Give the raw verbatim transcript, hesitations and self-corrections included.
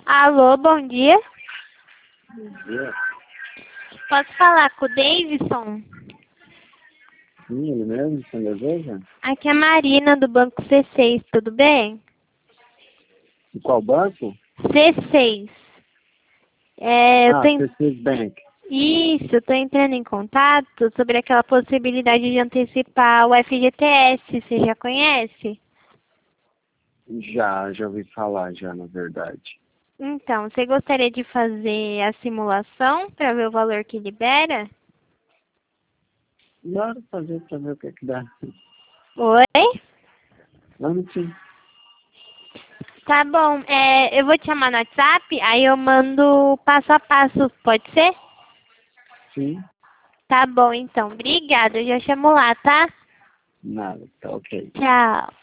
Alô, bom dia. Bom dia. Posso falar com o Davidson? Sim, ele mesmo, você deseja? Aqui é a Marina, do Banco C seis, tudo bem? De qual banco? C seis. É, eu Ah, tô en- C seis Bank. Isso, eu tô entrando em contato sobre aquela possibilidade de antecipar o F G T S, você já conhece? Já, já ouvi falar já, na verdade. Então, você gostaria de fazer a simulação para ver o valor que libera? Bora fazer pra ver o que é que dá. Oi? Vamos sim. Tá bom, é, eu vou te chamar no WhatsApp, aí eu mando passo a passo, pode ser? Sim, Tá bom, então. Obrigada, eu já chamo lá, tá? nada, tá ok. Tchau.